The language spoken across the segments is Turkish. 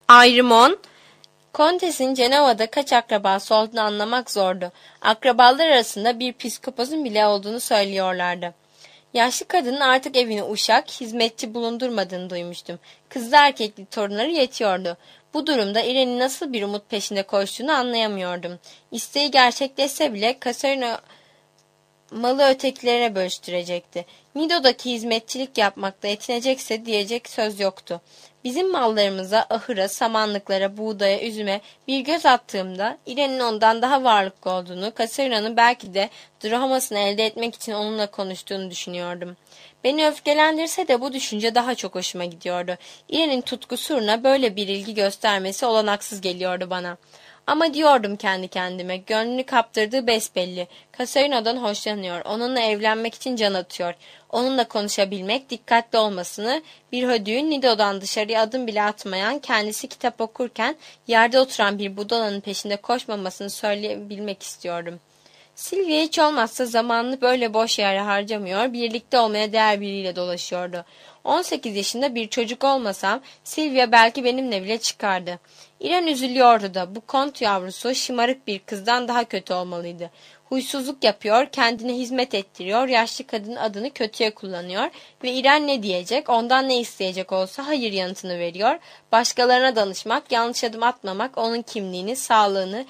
Ayrımon, Kontes'in Cenova'da kaç akrabası olduğunu anlamak zordu. Akrabalar arasında bir psikopozun bile olduğunu söylüyorlardı. Yaşlı kadının artık evine uşak, hizmetçi bulundurmadığını duymuştum. Kızlı erkekli torunları yetiyordu. Bu durumda İren'in nasıl bir umut peşinde koştuğunu anlayamıyordum. İsteği gerçekleşse bile Kasarina malı ötekilerine bölüştürecekti. Nido'daki hizmetçilik yapmakta yetinecekse diyecek söz yoktu. Bizim mallarımıza, ahıra, samanlıklara, buğdaya, üzüme bir göz attığımda İren'in ondan daha varlıklı olduğunu, Kasarina'nın belki de Drohamas'ını elde etmek için onunla konuştuğunu düşünüyordum. Beni öfkelendirse de bu düşünce daha çok hoşuma gidiyordu. İren'in tutkusu uğruna böyle bir ilgi göstermesi olanaksız geliyordu bana. Ama diyordum kendi kendime, gönlünü kaptırdığı besbelli. Kasarina'dan hoşlanıyor, onunla evlenmek için can atıyor. Onunla konuşabilmek, dikkatli olmasını, bir hödüğün Nido'dan dışarıya adım bile atmayan, kendisi kitap okurken yerde oturan bir budalanın peşinde koşmamasını söyleyebilmek istiyordum. Sylvia hiç olmazsa zamanını böyle boş yere harcamıyor, birlikte olmaya değer biriyle dolaşıyordu. 18 yaşında bir çocuk olmasam Sylvia belki benimle bile çıkardı. İren üzülüyordu da bu kont yavrusu şımarık bir kızdan daha kötü olmalıydı. Huysuzluk yapıyor, kendine hizmet ettiriyor, yaşlı kadının adını kötüye kullanıyor ve İren ne diyecek, ondan ne isteyecek olsa hayır yanıtını veriyor. Başkalarına danışmak, yanlış adım atmamak, onun kimliğini, sağlığını,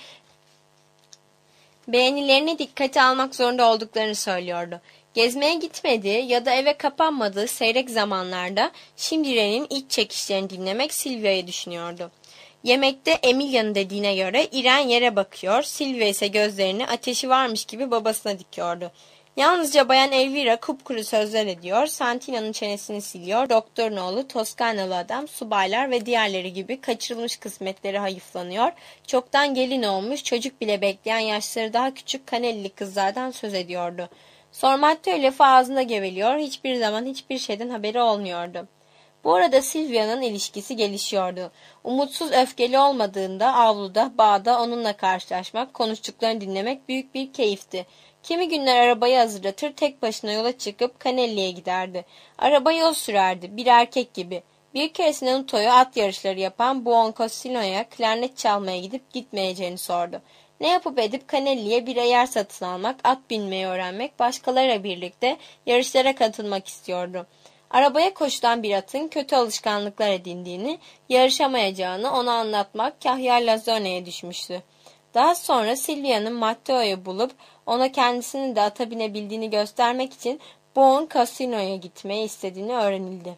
beğenilerini dikkate almak zorunda olduklarını söylüyordu. Gezmeye gitmediği ya da eve kapanmadığı seyrek zamanlarda şimdi İren'in iç çekişlerini dinlemek Sylvia'yı düşünüyordu. Yemekte Emilia'nın dediğine göre İren yere bakıyor, Sylvia ise gözlerini ateşi varmış gibi babasına dikiyordu. Yalnızca Bayan Elvira kupkuru sözler ediyor, Santina'nın çenesini siliyor, doktorun oğlu, Toskanalı adam, subaylar ve diğerleri gibi kaçırılmış kısmetleri hayıflanıyor, çoktan gelin olmuş, çocuk bile bekleyen yaşları daha küçük Kanelli kızlardan söz ediyordu. Sormatteo lafı ağzında geveliyor, hiçbir zaman hiçbir şeyden haberi olmuyordu. Bu arada Sylvia'nın ilişkisi gelişiyordu. Umutsuz öfkeli olmadığında avluda, bağda onunla karşılaşmak, konuştuklarını dinlemek büyük bir keyifti. Kimi günler arabayı hazırlatır, tek başına yola çıkıp Canelli'ye giderdi. Arabayı o sürerdi, bir erkek gibi. Bir keresinde Nuto'yu at yarışları yapan Buoncosino'ya klarnet çalmaya gidip gitmeyeceğini sordu. Ne yapıp edip Canelli'ye bir yer satın almak, at binmeyi öğrenmek, başkalarıyla birlikte yarışlara katılmak istiyordu. Arabaya koşulan bir atın kötü alışkanlıklar edindiğini, yarışamayacağını ona anlatmak Kahya Lazzone'ye düşmüştü. Daha sonra Sylvia'nın Matteo'yu bulup ona kendisinin de ata binebildiğini göstermek için Buon Casino'ya gitmeyi istediğini öğrenildi.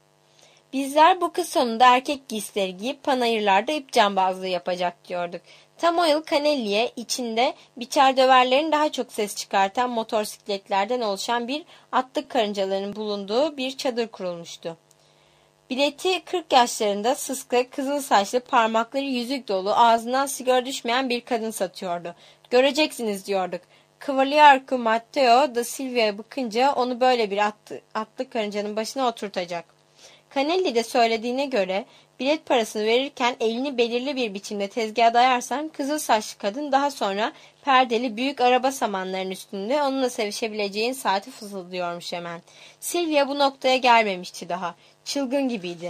Bizler bu kız sonunda erkek giysileri giyip panayırlarda ip cambazlığı yapacak diyorduk. Tam o yıl Canelli'ye içinde biçer döverlerin daha çok ses çıkartan motosikletlerden oluşan bir atlık karıncalarının bulunduğu bir çadır kurulmuştu. Bileti 40 yaşlarında sıska, kızıl saçlı, parmakları yüzük dolu, ağzından sigara düşmeyen bir kadın satıyordu. Göreceksiniz diyorduk. Kavaliarco Matteo da Silvia'ya bakınca onu böyle bir atlı karıncanın başına oturtacak. Canelli de söylediğine göre bilet parasını verirken elini belirli bir biçimde tezgaha dayarsan kızıl saçlı kadın daha sonra perdeli büyük araba samanlarının üstünde onunla sevişebileceğin saati fısıldıyormuş hemen. Silvia bu noktaya gelmemişti daha. Çılgın gibiydi.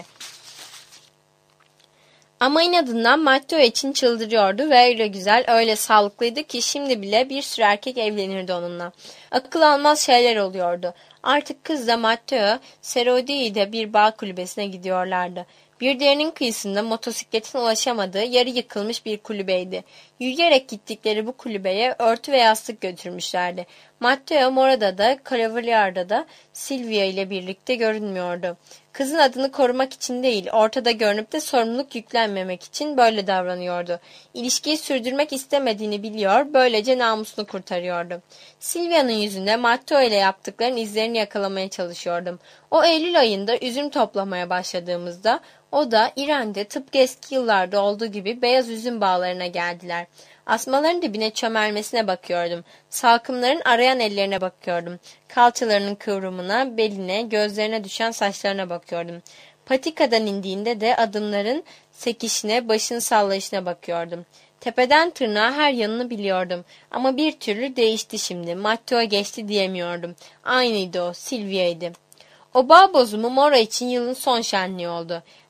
Ama inadından Matteo için çıldırıyordu ve öyle güzel, öyle sağlıklıydı ki şimdi bile bir sürü erkek evlenirdi onunla. Akıl almaz şeyler oluyordu. Artık kız da Matteo, Serodi'de bir bağ kulübesine gidiyorlardı. Bir derinin kıyısında motosikletin ulaşamadığı yarı yıkılmış bir kulübeydi. Yürüyerek gittikleri bu kulübeye örtü ve yastık götürmüşlerdi. Matteo Mora'da da Cavaliar'da da Silvia ile birlikte görünmüyordu. Kızın adını korumak için değil, ortada görünüp de sorumluluk yüklenmemek için böyle davranıyordu. İlişkiyi sürdürmek istemediğini biliyor, böylece namusunu kurtarıyordu. Silvia'nın yüzünde Matteo ile yaptıklarının izlerini yakalamaya çalışıyordum. O Eylül ayında üzüm toplamaya başladığımızda, o da İran'da tıpkı eski yıllarda olduğu gibi beyaz üzüm bağlarına geldiler. Asmaların dibine çömelmesine bakıyordum. Salkımların arayan ellerine bakıyordum. Kalçalarının kıvrımına, beline, gözlerine düşen saçlarına bakıyordum. Patikadan indiğinde de adımların sekişine, başını sallayışına bakıyordum. Tepeden tırnağa her yanını biliyordum. Ama bir türlü değişti şimdi. Matteo geçti diyemiyordum. Aynıydı o, Silvia'ydı. O bağ bozumu Mora için yılın son şenliği oldu.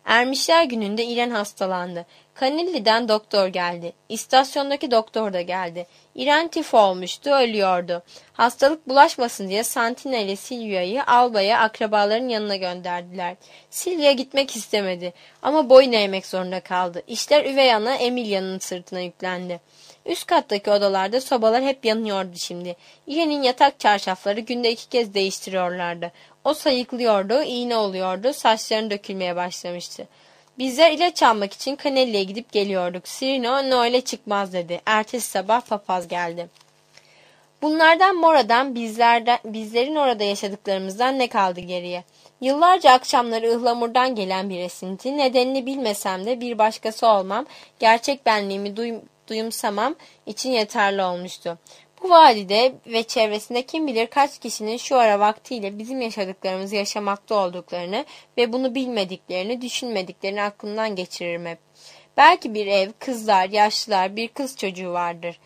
Ermişler gününde İren hastalandı. Kanilli'den doktor geldi. İstasyondaki doktor da geldi. İren tifo olmuştu, ölüyordu. Hastalık bulaşmasın diye Santina ile Silvia'yı albaya akrabaların yanına gönderdiler. Silvia gitmek istemedi ama boyun eğmek zorunda kaldı. İşler üvey ana Emilia'nın sırtına yüklendi. Üst kattaki odalarda sobalar hep yanıyordu şimdi. İren'in yatak çarşafları günde 2 kez değiştiriyorlardı. O sayıklıyordu, iğne oluyordu, saçlarını dökülmeye başlamıştı. Bizler ilaç almak için Canelli'ye gidip geliyorduk. Cyrino Noel'e çıkmaz dedi. Ertesi sabah papaz geldi. Bunlardan Mora'dan bizlerin orada yaşadıklarımızdan ne kaldı geriye? Yıllarca akşamları ıhlamurdan gelen bir esinti, nedenini bilmesem de bir başkası olmam, gerçek benliğimi duyumsamam için yeterli olmuştu. Bu vadide ve çevresinde kim bilir kaç kişinin şu ara vaktiyle bizim yaşadıklarımızı yaşamakta olduklarını ve bunu bilmediklerini, düşünmediklerini aklımdan geçiririm hep. Belki bir ev, kızlar, yaşlılar, bir kız çocuğu vardır.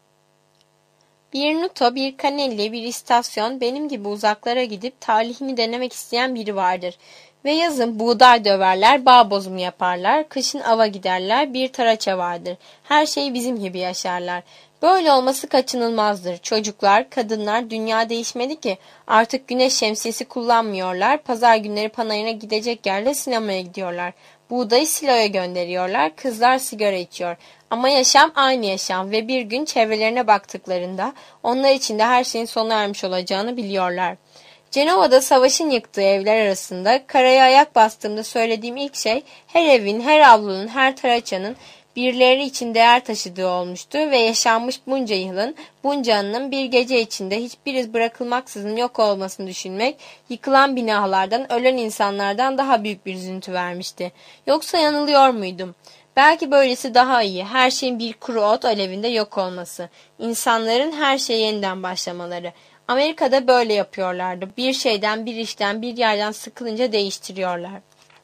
Bir Nuto, bir Canelli, bir istasyon, benim gibi uzaklara gidip talihini denemek isteyen biri vardır. Ve yazın buğday döverler, bağ bozumu yaparlar, kışın ava giderler, bir taraça vardır. Her şey bizim gibi yaşarlar. Böyle olması kaçınılmazdır. Çocuklar, kadınlar, dünya değişmedi ki. Artık güneş şemsiyesi kullanmıyorlar, pazar günleri panayına gidecek yerde sinemaya gidiyorlar. Buğdayı siloya gönderiyorlar, kızlar sigara içiyor. Ama yaşam aynı yaşam ve bir gün çevrelerine baktıklarında onlar için de her şeyin sona ermiş olacağını biliyorlar. Cenova'da savaşın yıktığı evler arasında karaya ayak bastığımda söylediğim ilk şey her evin, her avlunun, her taraçanın birileri için değer taşıdığı olmuştu ve yaşanmış bunca yılın, bunca anının bir gece içinde hiçbir iz bırakılmaksızın yok olmasını düşünmek, yıkılan binalardan, ölen insanlardan daha büyük bir üzüntü vermişti. Yoksa yanılıyor muydum? Belki böylesi daha iyi, her şeyin bir kuru ot alevinde yok olması, insanların her şeye yeniden başlamaları. Amerika'da böyle yapıyorlardı. Bir şeyden, bir işten, bir yerden sıkılınca değiştiriyorlar.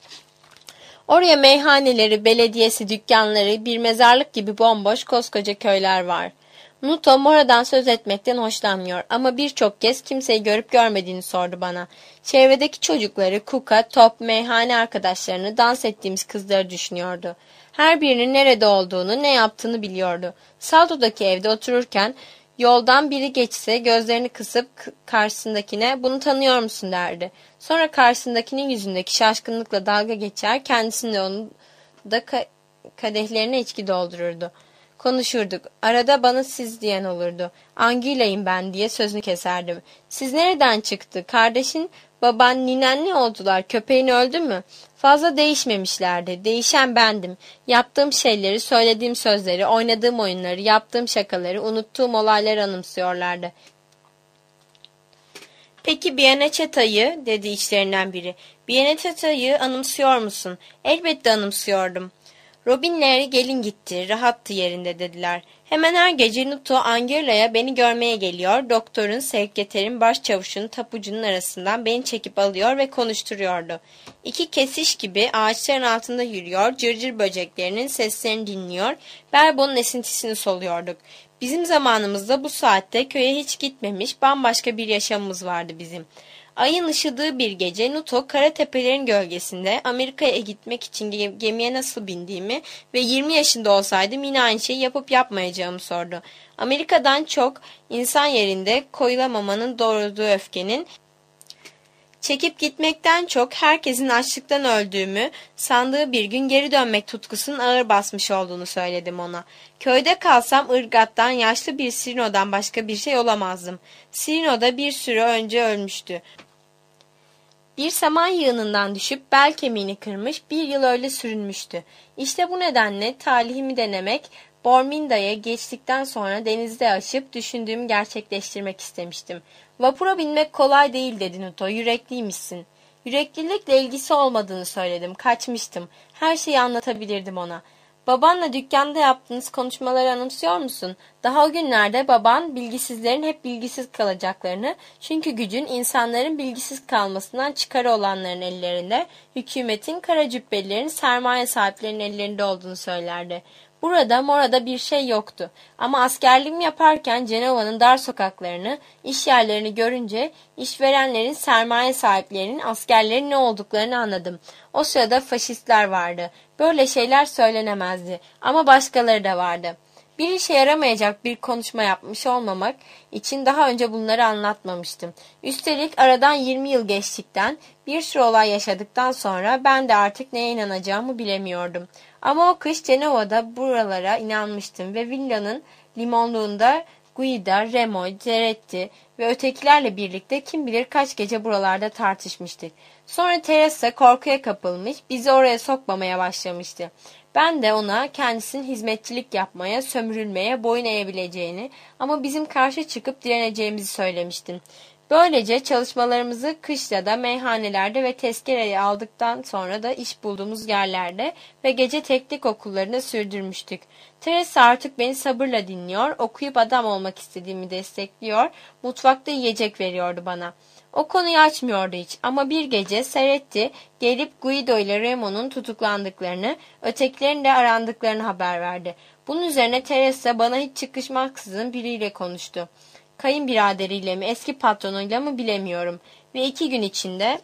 Oraya meyhaneleri, belediyesi, dükkanları, bir mezarlık gibi bomboş koskoca köyler var. Nuto Mora'dan söz etmekten hoşlanmıyor ama birçok kez kimseyi görüp görmediğini sordu bana. Çevredeki çocukları, kuka, top, meyhane arkadaşlarını, dans ettiğimiz kızları düşünüyordu. Her birinin nerede olduğunu, ne yaptığını biliyordu. Salto'daki evde otururken yoldan biri geçse gözlerini kısıp karşısındakine "Bunu tanıyor musun?" derdi. Sonra karşısındakinin yüzündeki şaşkınlıkla dalga geçer, kendisini de onun da kadehlerine içki doldururdu. Konuşurduk. Arada bana siz diyen olurdu. Angila'yım ben diye sözünü keserdim. Siz nereden çıktı? Kardeşin, baban, ninen ne oldular? Köpeğin öldü mü? Fazla değişmemişlerdi. Değişen bendim. Yaptığım şeyleri, söylediğim sözleri, oynadığım oyunları, yaptığım şakaları, unuttuğum olayları anımsıyorlardı. "Peki Bianeta'yı?" dedi içlerinden biri. "Bianeta'yı anımsıyor musun?" "Elbette anımsıyordum." "Robin'leri gelin gitti, rahattı yerinde," dediler. Hemen her gece Nuto Angirla'ya beni görmeye geliyor, doktorun, sekreterin, başçavuşun, tapucunun arasından beni çekip alıyor ve konuşturuyordu. İki kesiş gibi ağaçların altında yürüyor, cırcır böceklerinin seslerini dinliyor, Berbon'un esintisini soluyorduk. Bizim zamanımızda bu saatte köye hiç gitmemiş, bambaşka bir yaşamımız vardı bizim. Ayın ışıdığı bir gece Nuto kara tepelerin gölgesinde Amerika'ya gitmek için gemiye nasıl bindiğimi ve 20 yaşında olsaydım yine aynı şeyi yapıp yapmayacağımı sordu. Amerika'dan çok insan yerinde koyulamamanın doğurduğu öfkenin, çekip gitmekten çok herkesin açlıktan öldüğümü sandığı bir gün geri dönmek tutkusunun ağır basmış olduğunu söyledim ona. Köyde kalsam ırgattan, yaşlı bir Cyrino'dan başka bir şey olamazdım. Cyrino da bir süre önce ölmüştü. Bir saman yığınından düşüp bel kemiğini kırmış, bir yıl öyle sürünmüştü. İşte bu nedenle talihimi denemek, Borminda'ya geçtikten sonra denizde aşıp düşündüğümü gerçekleştirmek istemiştim. "Vapura binmek kolay değil," dedi Nuto. "Yürekliymişsin." Yüreklilikle ilgisi olmadığını söyledim. Kaçmıştım. Her şeyi anlatabilirdim ona. Babanla dükkanda yaptığınız konuşmaları anımsıyor musun? Daha o günlerde baban bilgisizlerin hep bilgisiz kalacaklarını, çünkü gücün insanların bilgisiz kalmasından çıkarı olanların ellerinde, hükümetin, kara cübbelilerin, sermaye sahiplerinin ellerinde olduğunu söylerdi. Burada morada bir şey yoktu. Ama askerliğimi yaparken Cenova'nın dar sokaklarını, iş yerlerini görünce işverenlerin, sermaye sahiplerinin, askerlerin ne olduklarını anladım. O sırada faşistler vardı. Böyle şeyler söylenemezdi. Ama başkaları da vardı. Bir işe yaramayacak bir konuşma yapmış olmamak için daha önce bunları anlatmamıştım. Üstelik aradan 20 yıl geçtikten, bir sürü olay yaşadıktan sonra ben de artık neye inanacağımı bilemiyordum. Ama o kış Cenova'da buralara inanmıştım ve villanın limonluğunda Guida, Remo, Ceretti ve ötekilerle birlikte kim bilir kaç gece buralarda tartışmıştık. Sonra Teresa korkuya kapılmış, bizi oraya sokmamaya başlamıştı. Ben de ona kendisinin hizmetçilik yapmaya, sömürülmeye boyun eğebileceğini ama bizim karşı çıkıp direneceğimizi söylemiştim. Böylece çalışmalarımızı kışlada, meyhanelerde ve tezkereyi aldıktan sonra da iş bulduğumuz yerlerde ve gece teknik okullarında sürdürmüştük. Teresa artık beni sabırla dinliyor, okuyup adam olmak istediğimi destekliyor, mutfakta yiyecek veriyordu bana. O konuyu açmıyordu hiç ama bir gece Seretti gelip Guido ile Remo'nun tutuklandıklarını, ötekilerin de arandıklarını haber verdi. Bunun üzerine Teresa bana hiç çıkışmaksızın biriyle konuştu. Kayınbiraderiyle mi, eski patronuyla mı bilemiyorum. Ve 2 gün içinde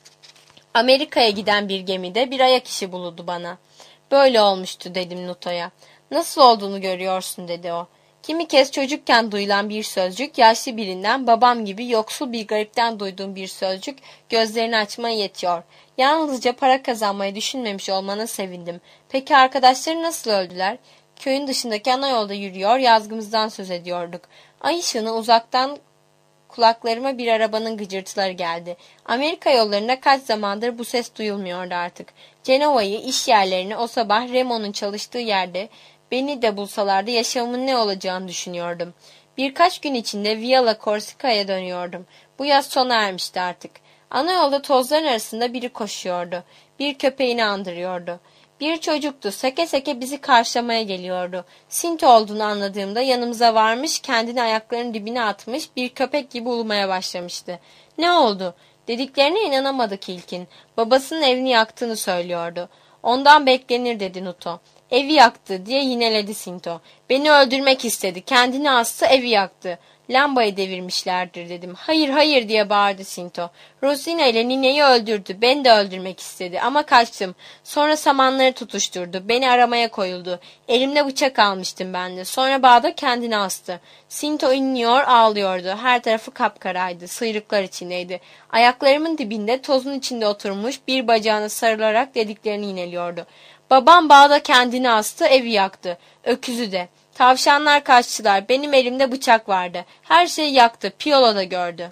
Amerika'ya giden bir gemide bir ayak işi bulundu bana. Böyle olmuştu dedim Nuto'ya. Nasıl olduğunu görüyorsun dedi o. Kimi kez çocukken duyulan bir sözcük, yaşlı birinden, babam gibi yoksul bir garipten duyduğum bir sözcük gözlerini açmaya yetiyor. Yalnızca para kazanmayı düşünmemiş olmana sevindim. Peki arkadaşları nasıl öldüler? Köyün dışındaki ana yolda yürüyor, yazgımızdan söz ediyorduk. Ay ışığını uzaktan kulaklarıma bir arabanın gıcırtıları geldi. Amerika yollarında kaç zamandır bu ses duyulmuyordu artık. Cenova'yı, iş yerlerini, o sabah Remo'nun çalıştığı yerde beni de bulsalardı yaşamımın ne olacağını düşünüyordum. Birkaç gün içinde Villa Corsica'ya dönüyordum. Bu yaz sona ermişti artık. Ana yolda tozların arasında biri koşuyordu. Bir köpeğini andırıyordu. Bir çocuktu. Seke seke bizi karşılamaya geliyordu. Sinti olduğunu anladığımda yanımıza varmış, kendini ayaklarının dibine atmış, bir köpek gibi ulumaya başlamıştı. Ne oldu? Dediklerine inanamadık ilkin. Babasının evini yaktığını söylüyordu. Ondan beklenir dedi Nuto. Evi yaktı diye yineledi Sinto. Beni öldürmek istedi. Kendini astı, evi yaktı. Lambayı devirmişlerdir dedim. Hayır hayır diye bağırdı Sinto. Rosina ile nineyi öldürdü. Beni de öldürmek istedi ama kaçtım. Sonra samanları tutuşturdu. Beni aramaya koyuldu. Elimde bıçak almıştım ben de. Sonra bağda kendini astı. Sinto inliyor ağlıyordu. Her tarafı kapkaraydı. Sıyrıklar içindeydi. Ayaklarımın dibinde tozun içinde oturmuş bir bacağına sarılarak dediklerini yineliyordu. Babam bağda kendini astı, evi yaktı. Öküzü de. Tavşanlar kaçtılar. Benim elimde bıçak vardı. Her şeyi yaktı. Piolo da gördü.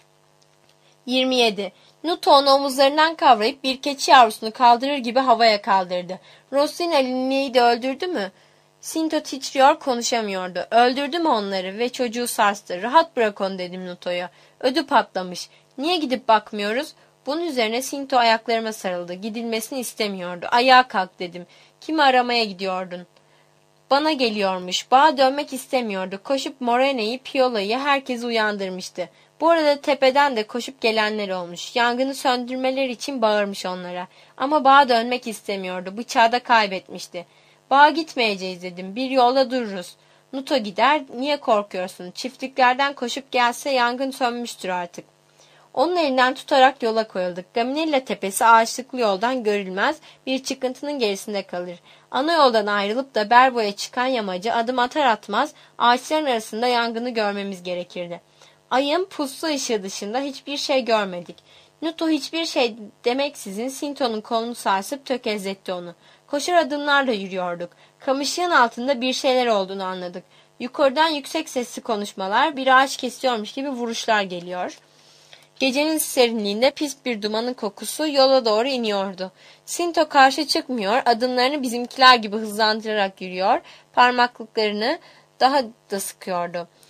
27. Nuto onu omuzlarından kavrayıp bir keçi yavrusunu kaldırır gibi havaya kaldırdı. Rosina Linnea'yı de öldürdü mü? Sinto titriyor, konuşamıyordu. Öldürdü mü onları ve çocuğu sarstı. Rahat bırak onu dedim Nuto'ya. Ödü patlamış. Niye gidip bakmıyoruz? Bunun üzerine Sinto ayaklarıma sarıldı. Gidilmesini istemiyordu. Ayağa kalk dedim. Kimi aramaya gidiyordun? Bana geliyormuş. Bağa dönmek istemiyordu. Koşup Morene'yi, Piola'yı, herkesi uyandırmıştı. Bu arada tepeden de koşup gelenler olmuş. Yangını söndürmeler için bağırmış onlara. Ama bağa dönmek istemiyordu. Bıçağı da kaybetmişti. Bağa gitmeyeceğiz dedim. Bir yolda dururuz. Nuto gider. Niye korkuyorsun? Çiftliklerden koşup gelse yangın sönmüştür artık. Onun elinden tutarak yola koyulduk. Gaminella tepesi ağaçlıklı yoldan görülmez, bir çıkıntının gerisinde kalır. Ana yoldan ayrılıp da Berbo'ya çıkan yamacı adım atar atmaz ağaçların arasında yangını görmemiz gerekirdi. Ayın puslu ışığı dışında hiçbir şey görmedik. Nuto hiçbir şey demeksizin Sinto'nun kolunu sarsıp tökezletti onu. Koşar adımlarla yürüyorduk. Kamışlığın altında bir şeyler olduğunu anladık. Yukarıdan yüksek sesli konuşmalar, bir ağaç kesiyormuş gibi vuruşlar geliyor. Gecenin serinliğinde pis bir dumanın kokusu yola doğru iniyordu. Sinto karşı çıkmıyor, adımlarını bizimkiler gibi hızlandırarak yürüyor, parmaklıklarını daha da sıkıyordu.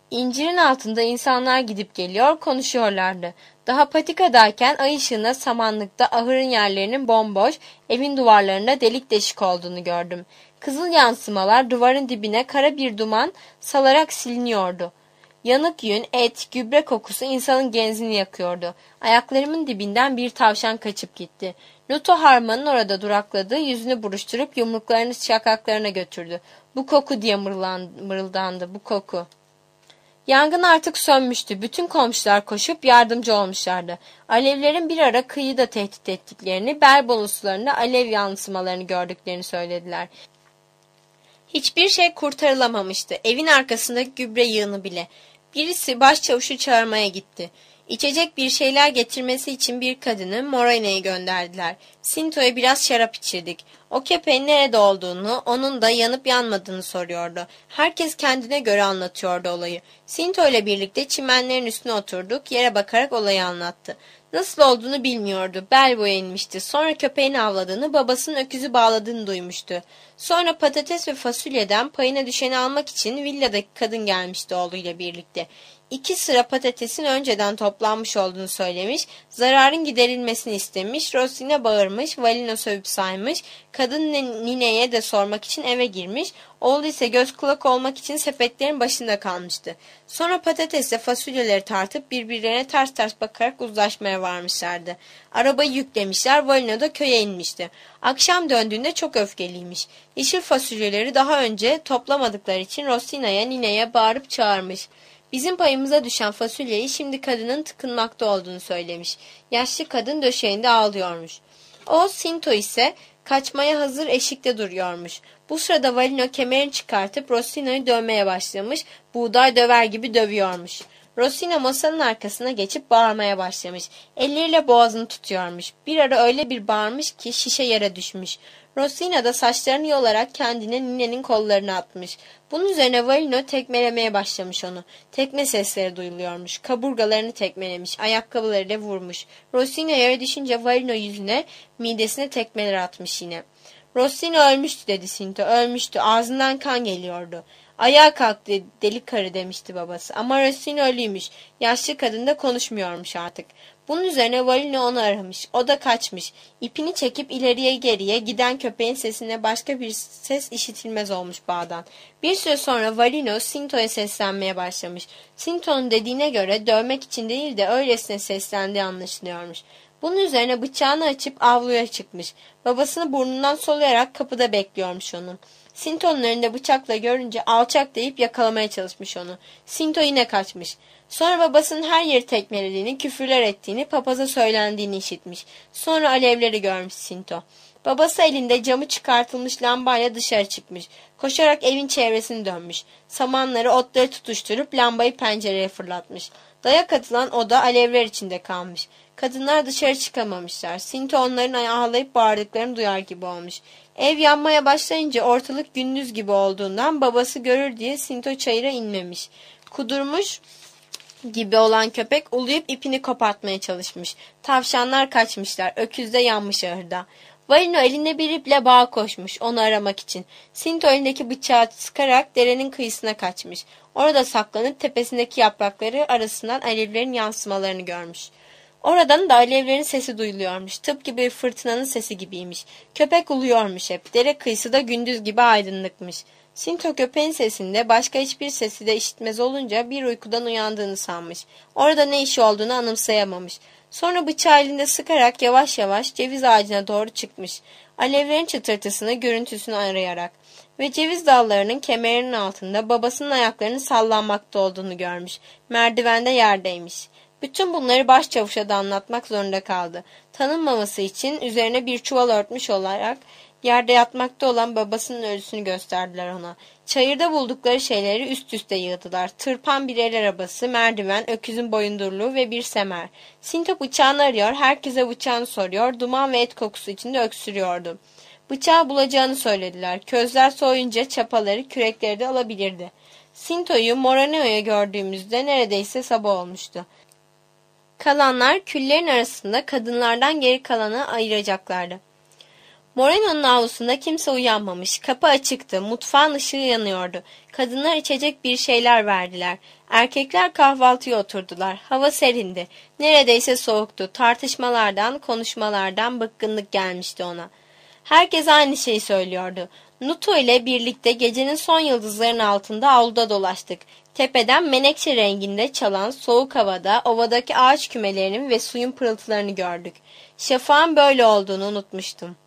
İncirin altında insanlar gidip geliyor, konuşuyorlardı. Daha patikadayken ay ışığında samanlıkta ahırın yerlerinin bomboş, evin duvarlarında delik deşik olduğunu gördüm. Kızıl yansımalar duvarın dibine kara bir duman salarak siliniyordu. Yanık yün, et, gübre kokusu insanın genzini yakıyordu. Ayaklarımın dibinden bir tavşan kaçıp gitti. Luto Harman'ın orada durakladığı yüzünü buruşturup yumruklarını şakaklarına götürdü. Bu koku diye mırıldandı, bu koku. Yangın artık sönmüştü. Bütün komşular koşup yardımcı olmuşlardı. Alevlerin bir ara kıyıda tehdit ettiklerini, bel bonusularında alev yansımalarını gördüklerini söylediler. Hiçbir şey kurtarılamamıştı. Evin arkasındaki gübre yığını bile. Birisi başçavuşu çağırmaya gitti. İçecek bir şeyler getirmesi için bir kadını Morene'ye gönderdiler. Sinto'ya biraz şarap içirdik. O köpeğin nerede olduğunu, onun da yanıp yanmadığını soruyordu. Herkes kendine göre anlatıyordu olayı. Sinto ile birlikte çimenlerin üstüne oturduk, yere bakarak olayı anlattı. Nasıl olduğunu bilmiyordu. Bel boya inmişti. Sonra köpeğini avladığını, babasının öküzü bağladığını duymuştu. Sonra patates ve fasulyeden payına düşeni almak için villadaki kadın gelmişti oğluyla birlikte. 2 sıra patatesin önceden toplanmış olduğunu söylemiş, zararın giderilmesini istemiş, Rosina bağırmış, Valino sövüp saymış, kadın nineye de sormak için eve girmiş, oğlu ise göz kulak olmak için sepetlerin başında kalmıştı. Sonra patatesle fasulyeleri tartıp birbirlerine ters ters bakarak uzlaşmaya varmışlardı. Arabayı yüklemişler, Valino da köye inmişti. Akşam döndüğünde çok öfkeliymiş. Yeşil fasulyeleri daha önce toplamadıkları için Rosina'ya, nineye bağırıp çağırmış. Bizim payımıza düşen fasulyeyi şimdi kadının tıkınmakta olduğunu söylemiş. Yaşlı kadın döşeğinde ağlıyormuş. O, Sinto ise kaçmaya hazır eşikte duruyormuş. Bu sırada Valino kemerini çıkartıp Rosino'yu dövmeye başlamış, buğday döver gibi dövüyormuş. Rosina masanın arkasına geçip bağırmaya başlamış. Elleriyle boğazını tutuyormuş. Bir ara öyle bir bağırmış ki şişe yere düşmüş. Rosina da saçlarını yolarak kendine ninenin kollarına atmış. Bunun üzerine Valino tekmelemeye başlamış onu. Tekme sesleri duyuluyormuş. Kaburgalarını tekmelemiş, ayakkabılarıyla vurmuş. Rosina yere düşünce Valino yüzüne, midesine tekmeler atmış yine. Rosina ölmüştü dedi Sinto, ölmüştü. Ağzından kan geliyordu. Ayağa kalktı deli karı demişti babası. Ama Rosina ölüymüş. Yaşlı kadın da konuşmuyormuş artık. Bunun üzerine Valino onu aramış. O da kaçmış. İpini çekip ileriye geriye giden köpeğin sesine başka bir ses işitilmez olmuş bağdan. Bir süre sonra Valino Sinto'ya seslenmeye başlamış. Sinto'nun dediğine göre dövmek için değil de öylesine seslendiği anlaşılıyormuş. Bunun üzerine bıçağını açıp avluya çıkmış. Babasını burnundan soluyarak kapıda bekliyormuş onu. Sinto'nun önünde bıçakla görünce alçak deyip yakalamaya çalışmış onu. Sinto yine kaçmış. Sonra babasının her yeri tekmelediğini, küfürler ettiğini, papaza söylendiğini işitmiş. Sonra alevleri görmüş Sinto. Babası elinde camı çıkartılmış lambayla dışarı çıkmış. Koşarak evin çevresini dönmüş. Samanları, otları tutuşturup lambayı pencereye fırlatmış. Dayak atılan oda alevler içinde kalmış. Kadınlar dışarı çıkamamışlar. Sinto onların ağlayıp bağırdıklarını duyar gibi olmuş. Ev yanmaya başlayınca ortalık gündüz gibi olduğundan babası görür diye Sinto çayıra inmemiş. Kudurmuş gibi olan köpek uluyup ipini kopartmaya çalışmış. Tavşanlar kaçmışlar. Öküz de yanmış ahırda. Valino elinde bir iple bağa koşmuş onu aramak için. Sinto elindeki bıçağı sıkarak derenin kıyısına kaçmış. Orada saklanıp tepesindeki yaprakları arasından alevlerin yansımalarını görmüş. Oradan da alevlerin sesi duyuluyormuş. Tıpkı bir fırtınanın sesi gibiymiş. Köpek uluyormuş hep. Dere kıyısı da gündüz gibi aydınlıkmış. Sinto köpeğin sesinde başka hiçbir sesi de işitmez olunca bir uykudan uyandığını sanmış. Orada ne işi olduğunu anımsayamamış. Sonra bıçağı elinde sıkarak yavaş yavaş ceviz ağacına doğru çıkmış. Alevlerin çıtırtısını, görüntüsünü arayarak. Ve ceviz dallarının kemerinin altında babasının ayaklarının sallanmakta olduğunu görmüş. Merdivende yerdeymiş. Bütün bunları başçavuşa da anlatmak zorunda kaldı. Tanınmaması için üzerine bir çuval örtmüş olarak yerde yatmakta olan babasının ölüsünü gösterdiler ona. Çayırda buldukları şeyleri üst üste yığdılar. Tırpan bir el arabası, merdiven, öküzün boyundurluğu ve bir semer. Sinto bıçağını arıyor, herkese bıçağını soruyor, duman ve et kokusu içinde öksürüyordu. Bıçağı bulacağını söylediler. Közler soğuyunca çapaları, kürekleri de alabilirdi. Sinto'yu Moreneo'ya gördüğümüzde neredeyse sabah olmuştu. Kalanlar küllerin arasında kadınlardan geri kalanı ayıracaklardı. Moreno'nun avlusunda kimse uyanmamış. Kapı açıktı. Mutfağın ışığı yanıyordu. Kadınlar içecek bir şeyler verdiler. Erkekler kahvaltıya oturdular. Hava serindi. Neredeyse soğuktu. Tartışmalardan, konuşmalardan bıkkınlık gelmişti ona. Herkes aynı şeyi söylüyordu. Nutu ile birlikte gecenin son yıldızların altında avluda dolaştık. Tepeden menekşe renginde çalan soğuk havada ovadaki ağaç kümelerinin ve suyun pırıltılarını gördük. Şafağın böyle olduğunu unutmuştum.